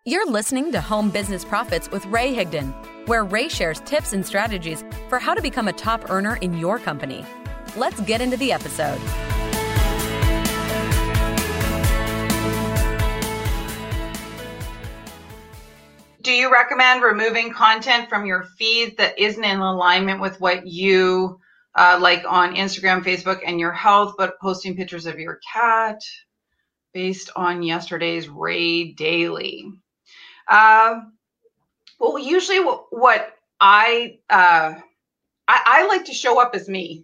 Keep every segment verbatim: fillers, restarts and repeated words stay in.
You're listening to Home Business Profits with Ray Higdon, where Ray shares tips and strategies for how to become a top earner in your company. Let's get into the episode. Do you recommend removing content from your feed that isn't in alignment with what you uh, like on Instagram, Facebook, and your health, but posting pictures of your cat based on yesterday's Ray Daily? Uh, well, usually what, what I, uh, I I like to show up as me.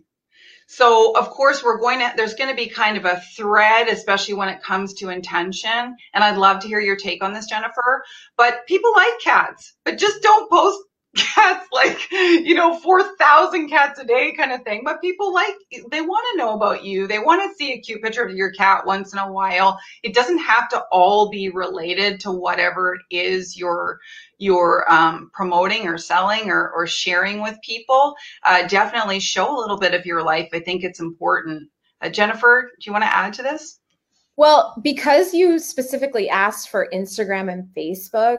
So of course we're going to, there's going to be kind of a thread, especially when it comes to intention. And I'd love to hear your take on this, Jennifer. But people like cats, but just don't post cats like, you know, four thousand cats a day kind of thing. But people like, they want to know about you. They want to see a cute picture of your cat once in a while. It doesn't have to all be related to whatever it is you're you're um, promoting or selling or, or sharing with people. Uh, definitely show a little bit of your life. I think it's important. Uh, Jennifer, do you want to add to this? Well, because you specifically asked for Instagram and Facebook,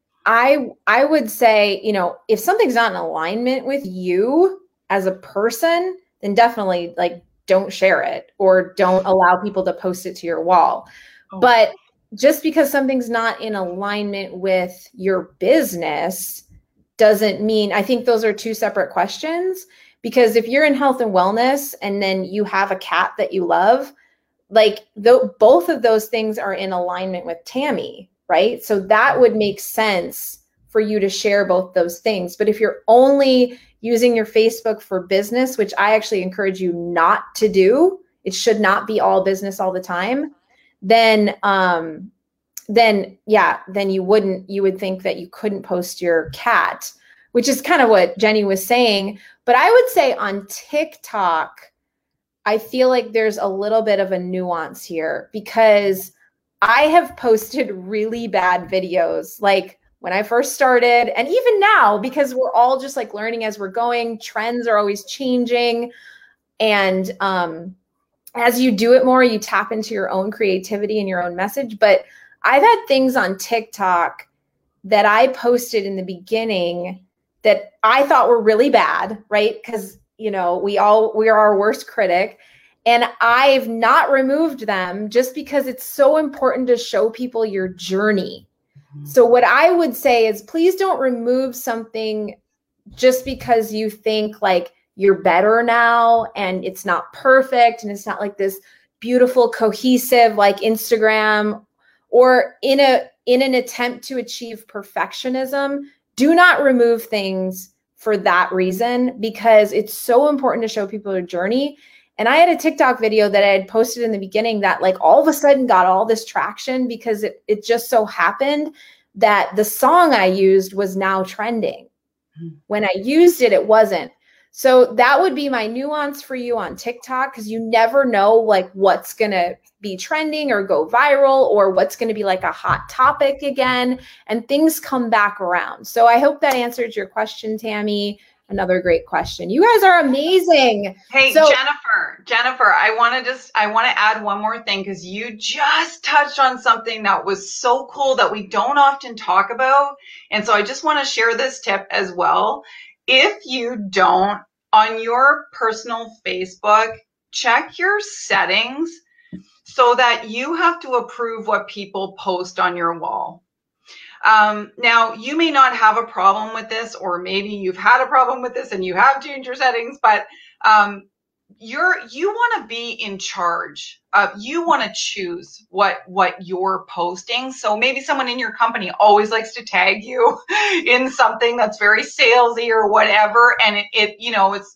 I I would say, you know, if something's not in alignment with you as a person, then definitely like don't share it or don't allow people to post it to your wall. Oh. But just because something's not in alignment with your business doesn't mean, I think those are two separate questions. Because if you're in health and wellness and then you have a cat that you love, like the, both of those things are in alignment with Tammy, right? So that would make sense for you to share both those things. But if you're only using your Facebook for business, which I actually encourage you not to do, it should not be all business all the time, then, um, then yeah, then you wouldn't, you would think that you couldn't post your cat, which is kind of what Jenny was saying. But I would say on TikTok, I feel like there's a little bit of a nuance here because I have posted really bad videos, like when I first started and even now, because we're all just like learning as we're going, trends are always changing. And, um, as you do it more, you tap into your own creativity and your own message. But I've had things on TikTok that I posted in the beginning that I thought were really bad, right? Because, you know, we all, we are our worst critic. And I've not removed them just because it's so important to show people your journey. Mm-hmm. So what I would say is please don't remove something just because you think like, you're better now and it's not perfect and it's not like this beautiful cohesive like Instagram, or in a in an attempt to achieve perfectionism. Do not remove things for that reason because it's so important to show people a journey. And I had a TikTok video that I had posted in the beginning that like all of a sudden got all this traction because it, it just so happened that the song I used was now trending. Mm-hmm. When I used it, it wasn't. So that would be my nuance for you on TikTok, because you never know like what's going to be trending or go viral or what's going to be like a hot topic again, and things come back around. So I hope that answered your question, Tammy. Another great question. You guys are amazing. Hey, so, Jennifer, Jennifer, I want to just, I want to add one more thing because you just touched on something that was so cool that we don't often talk about. And so I just want to share this tip as well. If you don't, on your personal Facebook, check your settings so that you have to approve what people post on your wall. Um, now, you may not have a problem with this, or maybe you've had a problem with this and you have changed your settings, but um, you're you want to be in charge. Uh, you want to choose what what you're posting. So maybe someone in your company always likes to tag you in something that's very salesy or whatever, and it, it you know it's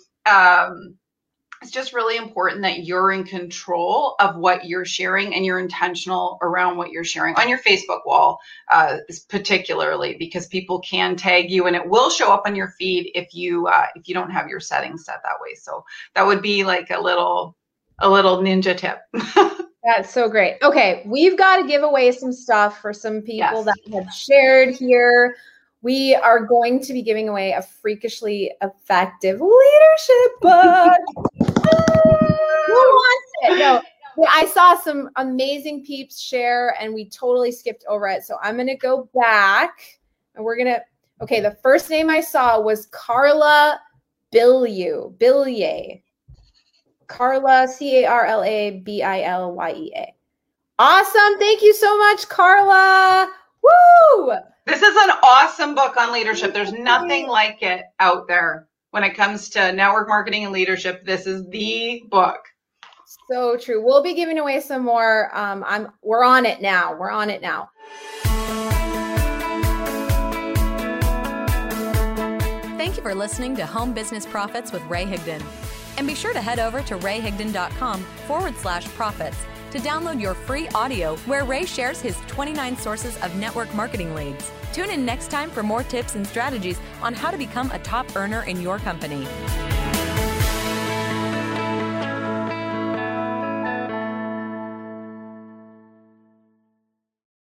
um, it's just really important that you're in control of what you're sharing and you're intentional around what you're sharing on your Facebook wall, uh, particularly because people can tag you and it will show up on your feed if you uh, if you don't have your settings set that way. So that would be like a little a little ninja tip. That's so great. Okay, we've got to give away some stuff for some people yes. that have shared here. We are going to be giving away a freakishly effective leadership book. Who wants it? No, I saw some amazing peeps share and we totally skipped over it. So I'm going to go back and we're going to, okay. The first name I saw was Carla Billieu, Billier. Carla, C A R L A B I L Y E A. Awesome. Thank you so much, Carla. Woo! This is an awesome book on leadership. There's nothing like it out there when it comes to network marketing and leadership. This is the book. So true. We'll be giving away some more. Um, I'm. We're on it now. We're on it now. Thank you for listening to Home Business Profits with Ray Higdon. And be sure to head over to rayhigdon.com forward slash profits to download your free audio where Ray shares his twenty-nine sources of network marketing leads. Tune in next time for more tips and strategies on how to become a top earner in your company.